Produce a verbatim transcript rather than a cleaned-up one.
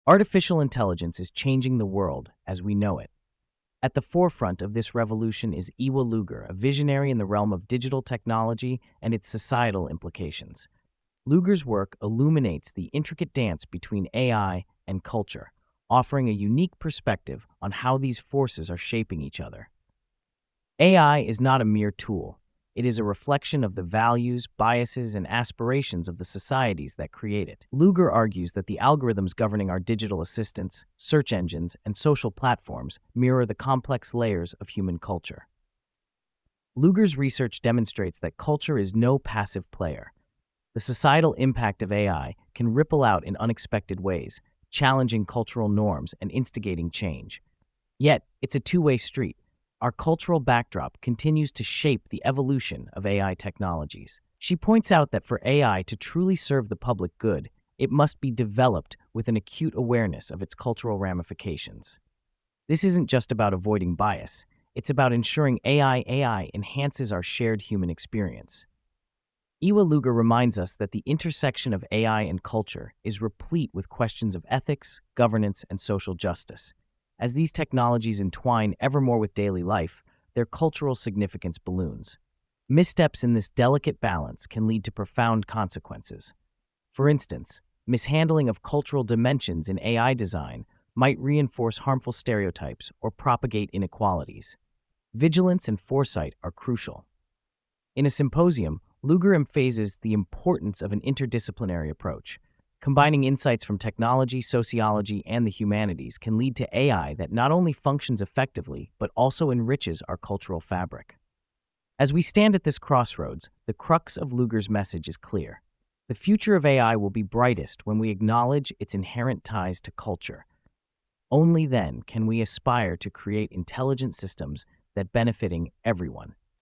Artificial intelligence is changing the world as we know it. At the forefront of this revolution is Iwa Luger, a visionary in the realm of digital technology and its societal implications. Luger's work illuminates the intricate dance between A I and culture, offering a unique perspective on how these forces are shaping each other. A I is not a mere tool. It is a reflection of the values, biases, and aspirations of the societies that create it. Luger argues that the algorithms governing our digital assistants, search engines, and social platforms mirror the complex layers of human culture. Luger's research demonstrates that culture is no passive player. The societal impact of A I can ripple out in unexpected ways, challenging cultural norms and instigating change. Yet, it's a two-way street. Our cultural backdrop continues to shape the evolution of A I technologies. She points out that for A I to truly serve the public good, it must be developed with an acute awareness of its cultural ramifications. This isn't just about avoiding bias. It's about ensuring A I A I enhances our shared human experience. Iwa Luger reminds us that the intersection of A I and culture is replete with questions of ethics, governance, and social justice. As these technologies entwine ever more with daily life, their cultural significance balloons. Missteps in this delicate balance can lead to profound consequences. For instance, mishandling of cultural dimensions in A I design might reinforce harmful stereotypes or propagate inequalities. Vigilance and foresight are crucial. In a symposium, Luger emphasizes the importance of an interdisciplinary approach. Combining insights from technology, sociology, and the humanities can lead to A I that not only functions effectively, but also enriches our cultural fabric. As we stand at this crossroads, the crux of Luger's message is clear. The future of A I will be brightest when we acknowledge its inherent ties to culture. Only then can we aspire to create intelligent systems that benefiting everyone.